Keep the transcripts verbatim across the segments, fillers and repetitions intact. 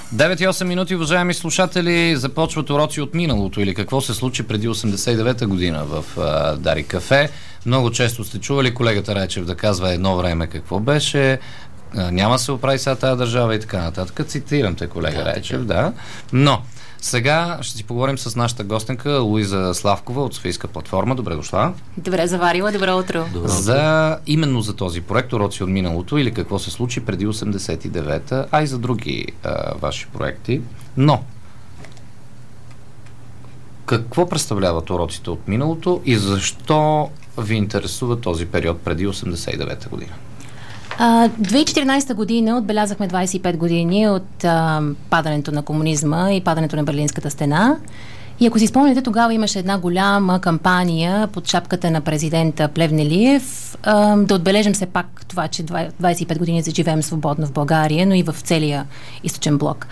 девет и осем минути, уважаеми слушатели, започват уроци от миналото или какво се случи преди осемдесет и девета година в а, Дарик кафе. Много често сте чували колегата Райчев да казва едно време какво беше, а, няма се оправи сега тази държава и така нататък. Цитирам те, колега да, Райчев, така. да. Но сега ще си поговорим с нашата гостенка Луиза Славкова от Софийска платформа. Добре дошла. Добре заварила, добро утро. Добро. За, именно за този проект уроци от миналото или какво се случи преди осемдесет и девета, а и за други а, ваши проекти. Но какво представляват уроците от миналото и защо ви интересува този период преди осемдесет и девета година? Uh, две хиляди и четиринадесета година отбелязахме двадесет и пет години от uh, падането на комунизма и падането на Берлинската стена. И ако си спомняте, тогава имаше една голяма кампания под шапката на президента Плевнелиев uh, да отбележим все пак това, че двадесет и пет години заживеем свободно в България, но и в целия източен блок.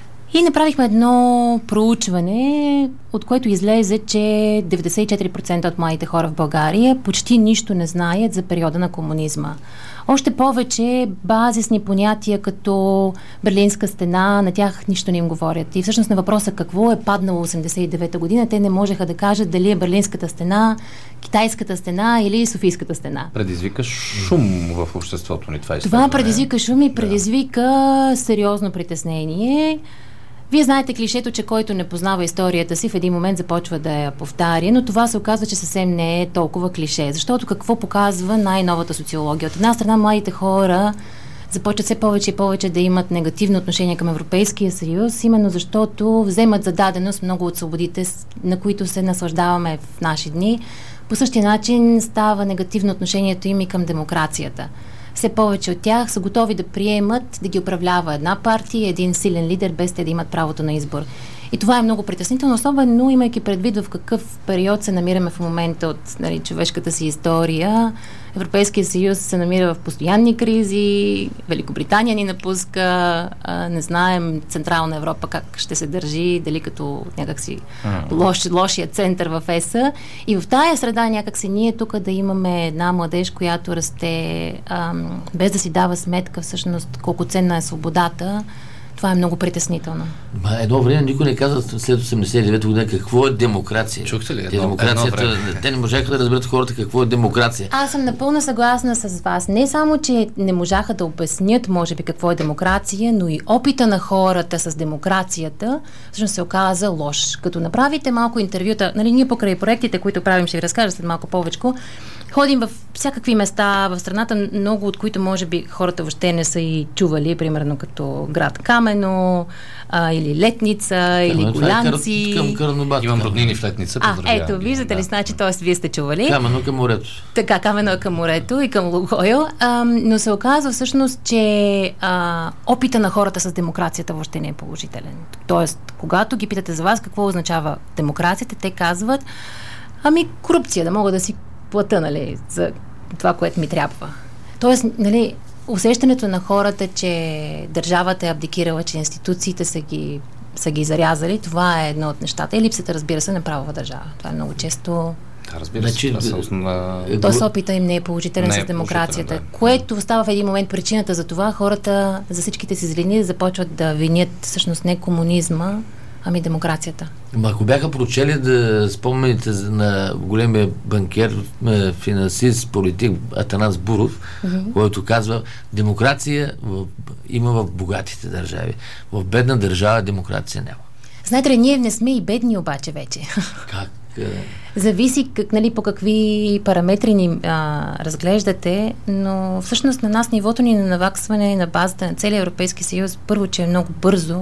И направихме едно проучване, от което излезе, че деветдесет и четири процента от младите хора в България почти нищо не знаят за периода на комунизма. Още повече базисни понятия като Берлинска стена, на тях нищо не им говорят. И всъщност на въпроса какво е паднало осемдесет и девета година, те не можеха да кажат дали е Берлинската стена, Китайската стена или Софийската стена. Предизвика шум в обществото ни това изследване. Това предизвика шум и предизвика да. сериозно притеснение. Вие знаете клишето, че който не познава историята си, в един момент започва да я повтаря, но това се оказва, че съвсем не е толкова клише. Защото какво показва най-новата социология? От една страна, младите хора започват все повече и повече да имат негативно отношение към Европейския съюз, именно защото вземат за даденост много от свободите, на които се наслаждаваме в наши дни. По същия начин става негативно отношението им и към демокрацията. Все повече от тях са готови да приемат да ги управлява една партия, един силен лидер, без те да имат правото на избор. И това е много притеснително, особено имайки предвид в какъв период се намираме в момента от нали, човешката си история. Европейския съюз се намира в постоянни кризи, Великобритания ни напуска, а, не знаем Централна Европа как ще се държи, дали като някакси лош, лошия център в ЕС-а. И в тая среда някакси ние тук да имаме една младеж, която расте ам, без да си дава сметка всъщност колко ценна е свободата. Това е много притеснително. Ма едно време никой не каза след осемдесет и девета година какво е демокрация. Чухте ли? Едно, те, демокрацията, едно те не можаха да разберат хората какво е демокрация. Аз съм напълно съгласна с вас. Не само, че не можаха да обяснят, може би, какво е демокрация, но и опита на хората с демокрацията всъщност се оказа лош. Като направите малко интервюта, нали, ние покрай проектите, които правим, ще ви разкажа след малко повечко, ходим в всякакви места в страната, много от които може би хората въобще не са и чували, примерно като град Камено, а, или Летница, Камено, или Голянци. Е към Карнобат. Имам роднини в Летница. А, ето, виждате ли, да. Значи, т.е. вие сте чували. Камено към морето. Така, Камено е към морето и към Лугойл, а, но се оказва всъщност, че а, опита на хората с демокрацията въобще не е положителен. Тоест, когато ги питате за вас какво означава демокрацията, те казват, ами корупция, да мога да си плата, нали, за това, което ми трябва. Тоест, нали, усещането на хората, че държавата е абдикирала, че институциите са ги, са ги зарязали, това е едно от нещата. И липсата, разбира се, на правова държава. Това е много често... Да, разбира се, това са основна... Тоест опита им не е положителен не е с демокрацията, да. което става в един момент причината за това хората за всичките си злини започват да винят всъщност не комунизма, ами демокрацията. Ма ако бяха прочели да спомените на големия банкер, финансист, политик Атанас Буров, mm-hmm. който казва, демокрация в, има в богатите държави. В бедна държава демокрация няма. Знаете ли, ние не сме и бедни обаче вече. Как? Зависи как, нали, по какви параметри ни а, разглеждате, но всъщност на нас нивото ни на наваксване на базата на целия Европейски съюз, първо, че е много бързо,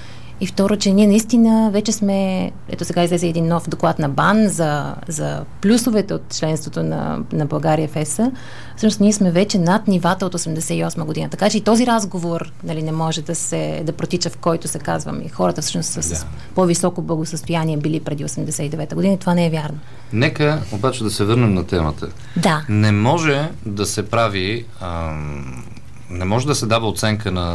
и второ, че ние наистина вече сме, ето сега излезе един нов доклад на БАН за, за плюсовете от членството на, на България в ЕС-а. Всъщност ние сме вече над нивата от осемдесет и осма година. Така че и този разговор, нали, не може да се да протича, в който се казвам и хората всъщност с да. по-високо благосъстояние били преди осемдесет и девета година. Това не е вярно. Нека обаче да се върнем на темата. Да. Не може да се прави... Ам... Не може да се дава оценка на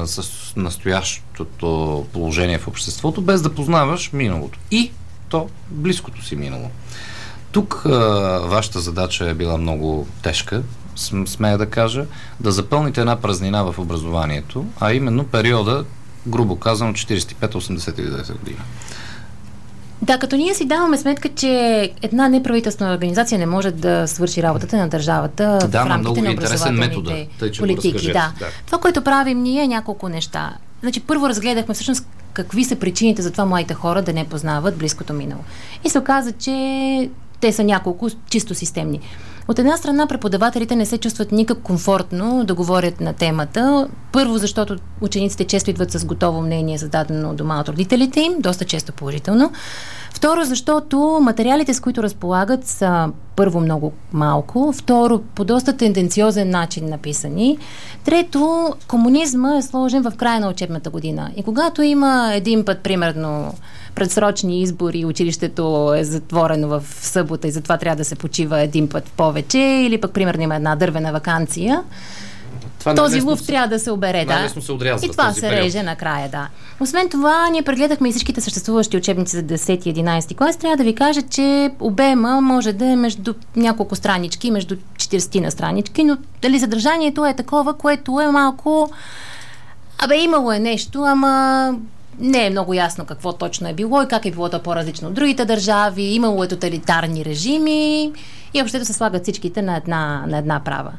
настоящото положение в обществото, без да познаваш миналото. И то близкото си минало. Тук а, вашата задача е била много тежка, смея да кажа, да запълните една празнина в образованието, а именно периода грубо казано, четиридесет и пета осемдесет и девета година. Да, като ние си даваме сметка, че една неправителствена организация не може да свърши работата на държавата да, в рамките на образователните политики. Да. Да. Това, което правим ние, е няколко неща. Значи, първо разгледахме всъщност какви са причините за това младите хора да не познават близкото минало. И се оказа, че те са няколко чисто системни. От една страна, преподавателите не се чувстват никак комфортно да говорят на темата. Първо, защото учениците често идват с готово мнение, зададено дома от родителите им, доста често положително. Второ, защото материалите, с които разполагат, са първо много малко. Второ, по доста тенденциозен начин написани. Трето, комунизма е сложен в края на учебната година. И когато има един път, примерно, предсрочни избори, училището е затворено в събота и затова трябва да се почива един път повече, или пък, примерно, има една дървена ваканция, това този лув се, трябва да се обере, да. Се отрязва, и това се период. Реже накрая, да. Освен това, ние прегледахме и всичките съществуващи учебници за десети и единадесети клас. Трябва да ви кажа, че обема може да е между няколко странички, между четиридесет на странички, но дали съдържанието е такова, което е малко... Абе, имало е нещо, ама не е много ясно какво точно е било и как е било то по-различно от другите държави. Имало е тоталитарни режими и общото се слагат всичките на една, на една права.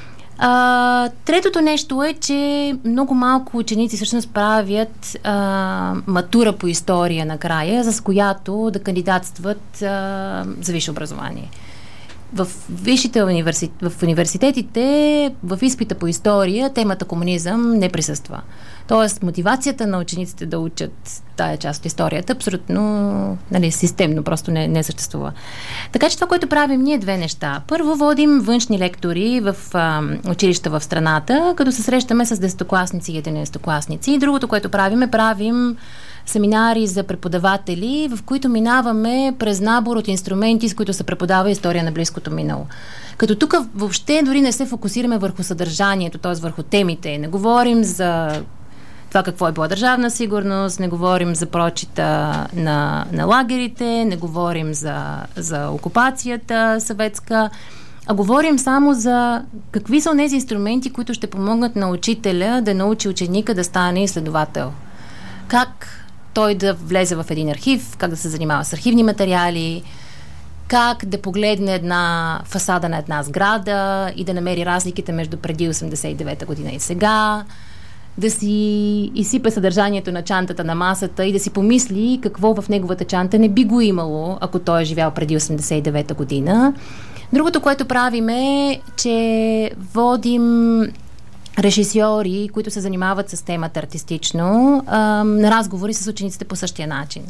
А, третото нещо е, че много малко ученици всъщност правят а, матура по история накрая, с която да кандидатстват а, за висше образование. В висшите универси... в университетите, в изпита по история, темата комунизъм не присъства. Тоест, мотивацията на учениците да учат тая част от историята абсолютно, нали, системно просто не, не съществува. Така че това, което правим ние, две неща. Първо, водим външни лектори в а, училища в страната, като се срещаме с десетокласници и единадесетокласници. И другото, което правим, е правим семинари за преподаватели, в които минаваме през набор от инструменти, с които се преподава история на близкото минало. Като тук въобще дори не се фокусираме върху съдържанието, т.е. върху темите. Не говорим за това какво е била държавна сигурност, не говорим за прочита на, на лагерите, не говорим за, за окупацията съветска, а говорим само за какви са тези инструменти, които ще помогнат на учителя да научи ученика да стане изследовател. Как той да влезе в един архив, как да се занимава с архивни материали, как да погледне една фасада на една сграда и да намери разликите между преди осемдесет и девета година и сега, да си изсипе съдържанието на чантата на масата и да си помисли какво в неговата чанта не би го имало, ако той е живял преди осемдесет и девета година. Другото, което правим е, че водим режисьори, които се занимават с темата артистично, на разговори с учениците по същия начин.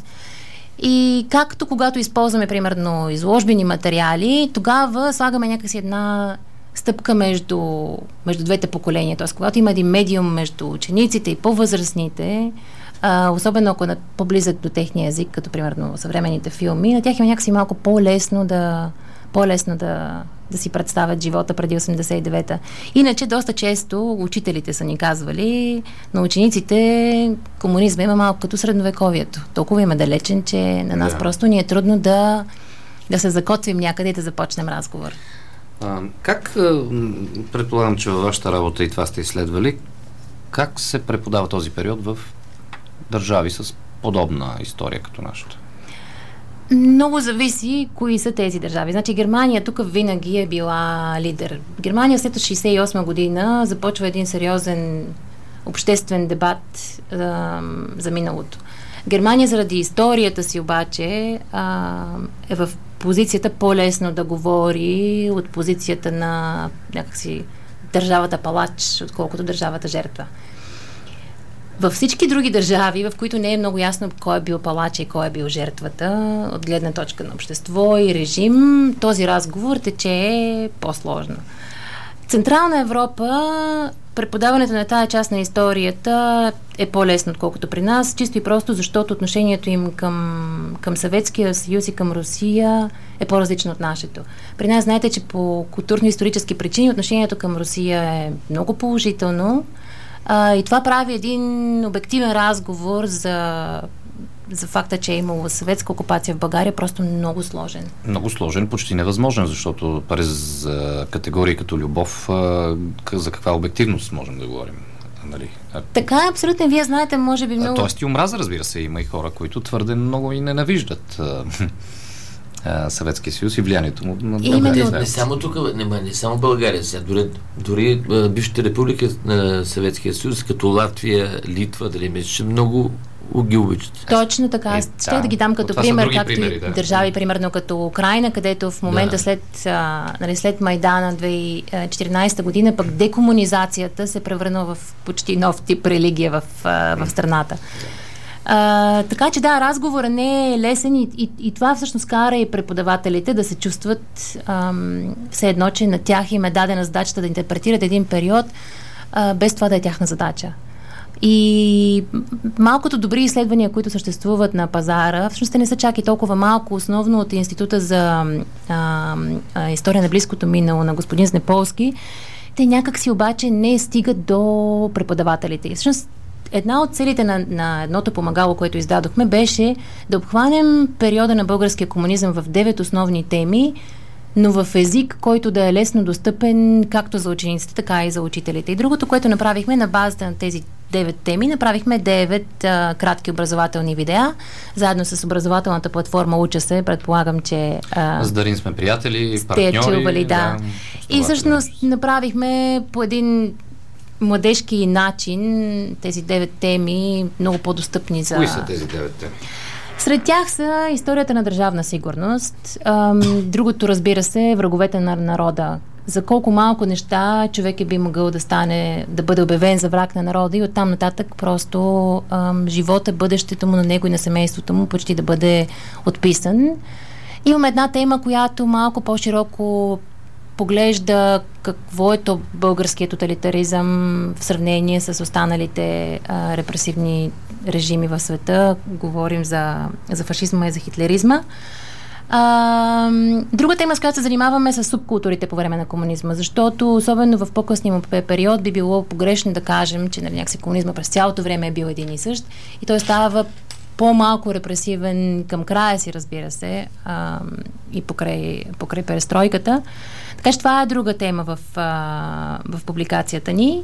И както когато използваме, примерно, изложбени материали, тогава слагаме някакси една стъпка между, между двете поколения. Тоест, когато има един медиум между учениците и по-възрастните, а, особено ако е по-близък до техния език, като, примерно, съвременните филми, на тях има някакси малко по-лесно да по-лесно да, да си представят живота преди осемдесет и девета. Иначе доста често учителите са ни казвали, на учениците комунизма има малко като средновековието. Толкова има далечен, че на нас да. просто ни е трудно да, да се закотвим някъде и да започнем разговор. А, как, предполагам, че във вашата работа и това сте изследвали, как се преподава този период в държави с подобна история като нашата? Много зависи кои са тези държави. Значи Германия тук винаги е била лидер. Германия след шейсет и осма година започва един сериозен обществен дебат а, за миналото. Германия заради историята си обаче а, е в позицията по-лесно да говори от позицията на някакси държавата палач, отколкото държавата жертва. Във всички други държави, в които не е много ясно кой е бил палача и кой е бил жертвата, от гледна точка на общество и режим, този разговор тече по-сложно. Централна Европа, преподаването на тая част на историята е по-лесно, отколкото при нас, чисто и просто защото отношението им към, към Съветския съюз и към Русия е по-различно от нашето. При нас знаете, че по културно-исторически причини отношението към Русия е много положително. А, и това прави един обективен разговор за, за факта, че е имало съветска окупация в България, просто много сложен. Много сложен, почти невъзможен, защото през категории като любов, за каква обективност можем да говорим? Нали? Така е, абсолютно. Вие знаете, може би много... Тоест и омраза, разбира се, има и хора, които твърде много и ненавиждат Съветския съюз и влиянието му на България. Не, не само тук, не, не само България, сега, дори, дори бившите републики на Съветския съюз, като Латвия, Литва, дали мисля, много ги обичат. Точно така. Е, ще да, да ги дам като пример, както примери, и да. Държави, примерно като Украйна, където в момента да. след, а, нали, след Майдана две хиляди и четиринадесета година, пък декомунизацията се превърна в почти нов тип религия в, а, в страната. А, така че да, разговорът не е лесен и, и, и това всъщност кара и преподавателите да се чувстват ам, все едно, че на тях им е дадена задачата да интерпретират един период, а, без това да е тяхна задача. И малкото добри изследвания, които съществуват на пазара, всъщност те не са чак и толкова малко, основно от Института за а, а, история на близкото минало на господин Знеполски, те някак си обаче не стигат до преподавателите. И всъщност една от целите на, на едното помагало, което издадохме, беше да обхванем периода на българския комунизъм в девет основни теми, но в език, който да е лесно достъпен както за учениците, така и за учителите. И другото, което направихме на базата на тези девет теми, направихме девет а, кратки образователни видеа, заедно с образователната платформа Уча се, предполагам, че... А, с Дарин сме приятели, партньори. Чували, да. да и всъщност направихме по един младежки начин тези девет теми много по-достъпни за... Кои са тези девет теми? Сред тях са историята на държавна сигурност. Другото, разбира се, враговете на народа. За колко малко неща човек е би могъл да стане, да бъде обявен за враг на народа и оттам нататък просто ам, живота, бъдещето му на него и на семейството му почти да бъде отписан. Имаме една тема, която малко по-широко поглежда какво е то българският тоталитаризъм в сравнение с останалите а, репресивни режими в света. Говорим за, за фашизма и за хитлеризма. А, друга тема, с която се занимаваме, са субкултурите по време на комунизма, защото особено в по-късния му период би било погрешно да кажем, че нали, някакси комунизма през цялото време е бил един и същ и той става по-малко репресивен към края си, разбира се, а, и покрай, покрай перестройката. Така че това е друга тема в, а, в публикацията ни.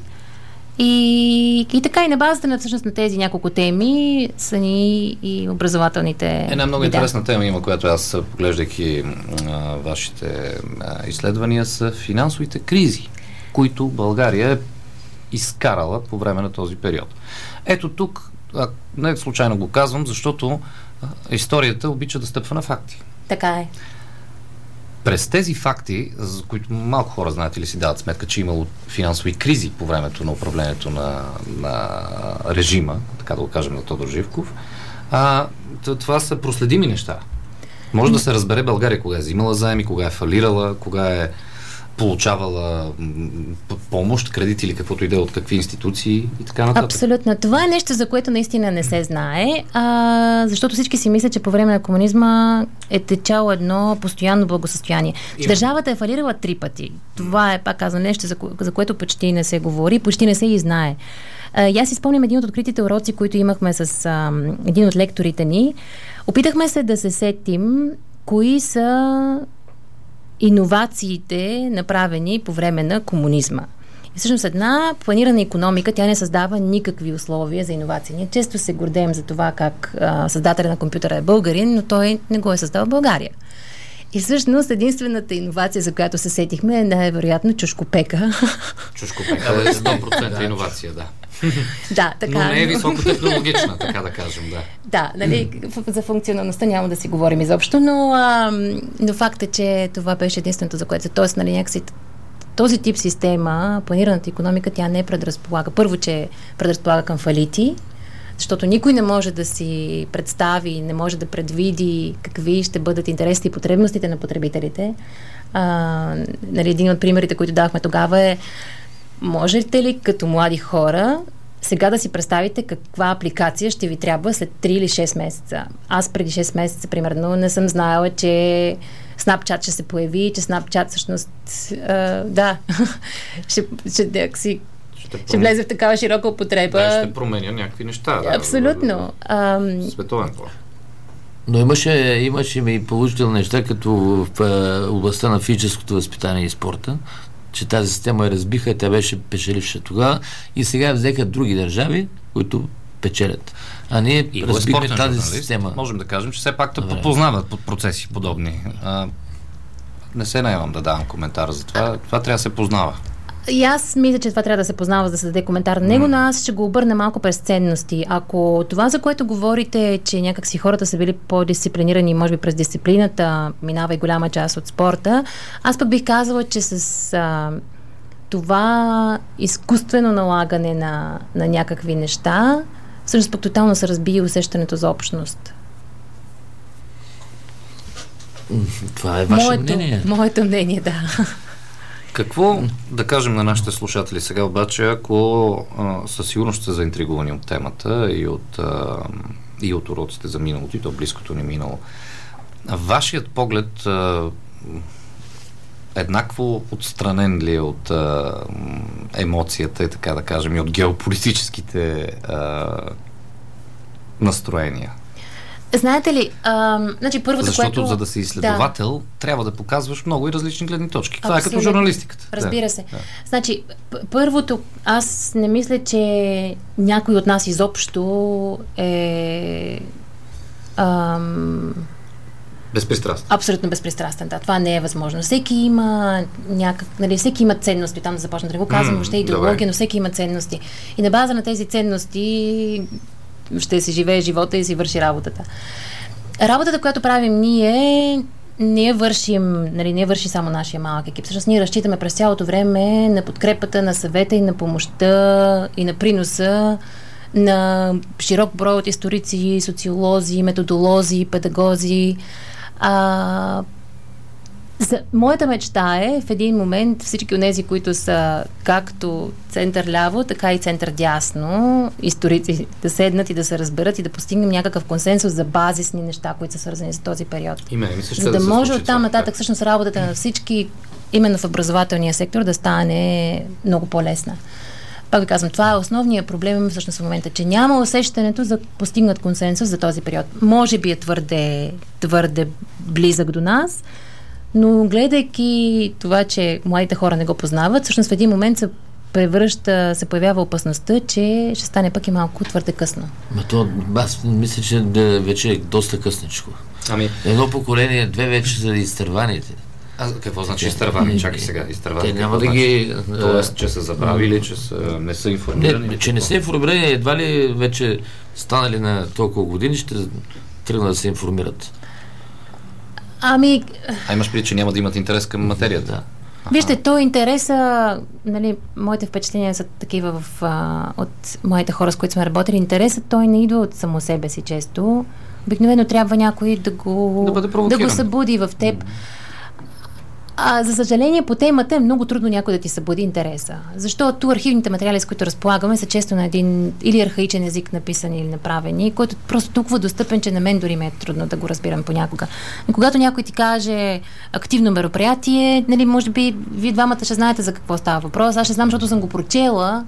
И, и така и на базата на всъщност на тези няколко теми са ни и образователните Една много видеа. Интересна тема има, която аз, поглеждайки а, вашите а, изследвания, са финансовите кризи, които България е изкарала по време на този период. Ето тук, а, не случайно го казвам, защото а, историята обича да стъпва на факти. Така е. През тези факти, за които малко хора знаят или си дават сметка, че имало финансови кризи по времето на управлението на, на режима, така да го кажем, на Тодор Живков, а, това са проследими неща. Може да се разбере България кога е взимала заеми, кога е фалирала, кога е получавала помощ, кредит или каквото иде от какви институции и така нататък. Абсолютно. Това е нещо, за което наистина не се знае, а, защото всички си мислят, че по време на комунизма е течало едно постоянно благосъстояние. Има. Държавата е фалирала три пъти. Това е, пак казвам, нещо, за, ко- за което почти не се говори, почти не се и знае. А, и аз си спомням един от откритите уроци, които имахме с а, един от лекторите ни. Опитахме се да се сетим кои са иновациите, направени по време на комунизма. И всъщност една планирана икономика, тя не създава никакви условия за иновации. Ние често се гордеем за това как а, създателя на компютъра е българин, но той не го е създал в България. И всъщност единствената иновация, за която се сетихме, е най-вероятно чушкопека. Чушкопека е сто процента иновация, да. Да, така. Но не е високотехнологична, така да кажем, да. Да, нали, за функционалността няма да си говорим изобщо, но, а, но факт е, че това беше единственото, за което се... Тоест, нали, някакси този тип система, планираната икономика, тя не предразполага. Първо, че предразполага към фалити, защото никой не може да си представи, не може да предвиди какви ще бъдат интересите и потребностите на потребителите. А, нали, един от примерите, които давахме тогава е: можете ли като млади хора сега да си представите каква апликация ще ви трябва след три или шест месеца? Аз преди шест месеца, примерно, не съм знаела, че Snapchat ще се появи, че Snapchat всъщност а, да, ще, ще, си, ще, ще влезе в такава широка употреба. Да, ще променя някакви неща. Да, абсолютно. Да, да, световен план. Но имаше, имаше и положителни неща, като в областта на физическото възпитание и спорта. че тази система я разбиха, тя беше печеливша тогава и сега взеха други държави, които печелят. А ние и разбихме тази система. Можем да кажем, че все пак да познават под процеси подобни. А, не се наемам да давам коментар за това. Това трябва да се познава. И аз мисля, че това трябва да се познава, за да се даде коментар на него, но аз ще го обърна малко през ценности. Ако това, за което говорите, че някакси хората са били по-дисциплинирани, може би през дисциплината минава и голяма част от спорта, аз пък бих казала, че с а, това изкуствено налагане на, на някакви неща, всъщност пък тотално се разби усещането за общност. Това е ваше моето, мнение. Моето мнение, да. Какво да кажем на нашите слушатели сега обаче, ако а, със сигурност сте заинтригувани от темата и от, а, и от уроците за миналото, и то близкото ни минало. Вашият поглед а, еднакво отстранен ли е от а, емоцията, така да кажем, и от геополитическите а, настроения? Знаете ли, а, значи първото, Защото което... за да си изследовател, да, трябва да показваш много и различни гледни точки. Това абсолютно. Е като журналистиката. Разбира да. се. Да. Значи, първото, аз не мисля, че някой от нас изобщо е... Ам... Безпристрастен. Абсолютно безпристрастен, да. Това не е възможно. Всеки има някак, нали, всеки има ценности, там да започна да не го казвам, въобще mm, идеология, добре. Но всеки има ценности. И на база на тези ценности ще си живее живота и си върши работата. Работата, която правим ние, не я вършим, нали, не я върши само нашия малък екип. Всъщност ние разчитаме през цялото време на подкрепата, на съвета и на помощта и на приноса на широк брой от историци, социолози, методолози, педагози. А, за, моята мечта е в един момент всички от тези, които са както център-ляво, така и център-дясно, историци, да седнат и да се разберат и да постигнем някакъв консенсус за базисни неща, които са свързани с този период. И мен, мисля, за да, да може от там нататък всъщност работата на всички, именно в образователния сектор, да стане много по-лесна. Пак ви казвам, това е основният проблем всъщност в момента, че няма усещането за постигнат консенсус за този период. Може би е твърде, твърде близък до нас, но гледайки това, че младите хора не го познават, всъщност в един момент се превръща, се появява опасността, че ще стане пък и малко твърде късно. Ма то, аз мисля, че да, вече е доста късничко. Ами... Едно поколение, две вече за изтърваните. А какво значи изтървани? Чакай сега, изтървани. Те няма да ги... Тоест, че са забравили, че са, не са информирани? Не, че не са информирани, едва ли вече станали на толкова години, ще тръгнат да се информират. Ами... А имаш преди, че няма да имат интерес към материята? Да. Вижте, то интереса, нали, моите впечатления са такива в, а, от моите хора, с които сме работили. Интересът той не идва от само себе си често. Обикновено трябва някой да го, да, да го събуди в теб. Mm-hmm. А, за съжаление, по темата е много трудно някой да ти събуди интереса. Защото архивните материали, с които разполагаме, са често на един или архаичен език написани или направени, който просто толкова достъпен, че на мен дори ме е трудно да го разбирам понякога. И когато някой ти каже активно мероприятие, нали, може би вие двамата ще знаете за какво става въпрос. Аз ще знам, защото съм го прочела,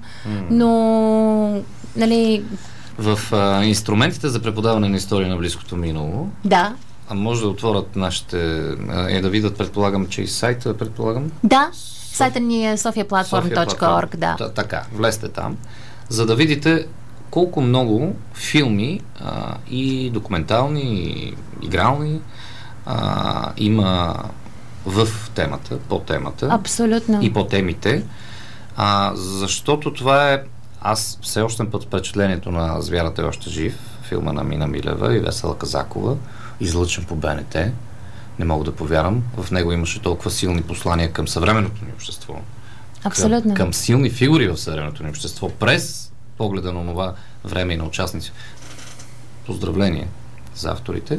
но нали... В а, инструментите за преподаване на история на близкото минало, да. А може да отворят нашите... Е да видят, предполагам, че и сайта, предполагам? Да, сайта ни е софияплатформ точка орг, да. Т- така, влезте там, за да видите колко много филми а, и документални, и игрални а, има в темата, по темата. Абсолютно. И по темите. А, защото това е... Аз все още път впечатлението на Звярата е още жив, филма на Мина Милева и Весела Казакова, излъчен по Б Н Т. Не мога да повярвам. В него имаше толкова силни послания към съвременното ни общество. Абсолютно. Към, към силни фигури в съвременното ни общество. През погледа на това време и на участници. Поздравление за авторите.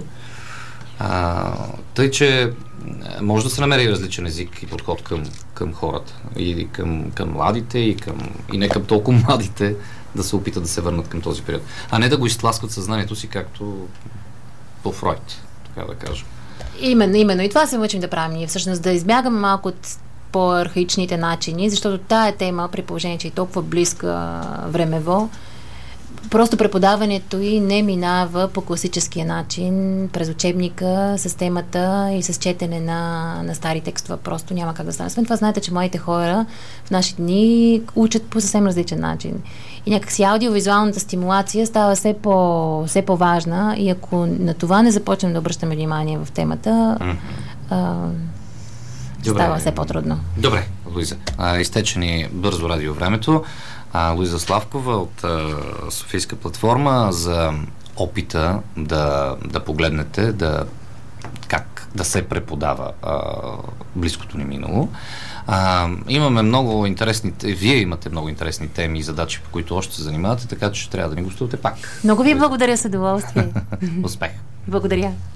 А, тъй, че може да се намери различен език и подход към, към хората. И към, към младите, и, към, и не към толкова младите, да се опитат да се върнат към този период. А не да го изтласкват съзнанието си, както по Фройд, така да кажем. Именно, именно. И това се мъчим да правим ние. Всъщност да избягаме малко от по-архаичните начини, защото тая тема, при положение, че е толкова близка времево, просто преподаването и не минава по класическия начин, през учебника, с темата и с четене на, на стари текстове. Просто няма как да стане. Освен това, знаете, че младите хора в наши дни учат по съвсем различен начин. И някакси аудиовизуалната стимулация става все, по, все по-важна и ако на това не започнем да обръщаме внимание в темата, mm-hmm. а, става все по-трудно. Добре, Луиза. А, изтече ни бързо радиовремето. А, Луиза Славкова от а, Софийска платформа за опита да, да погледнете да, как да се преподава а, близкото ни минало. А, имаме много интересни, вие имате много интересни теми и задачи, по които още се занимавате, така че ще трябва да ни гостувате пак. Много ви благодаря, с удоволствие. Успех! Благодаря.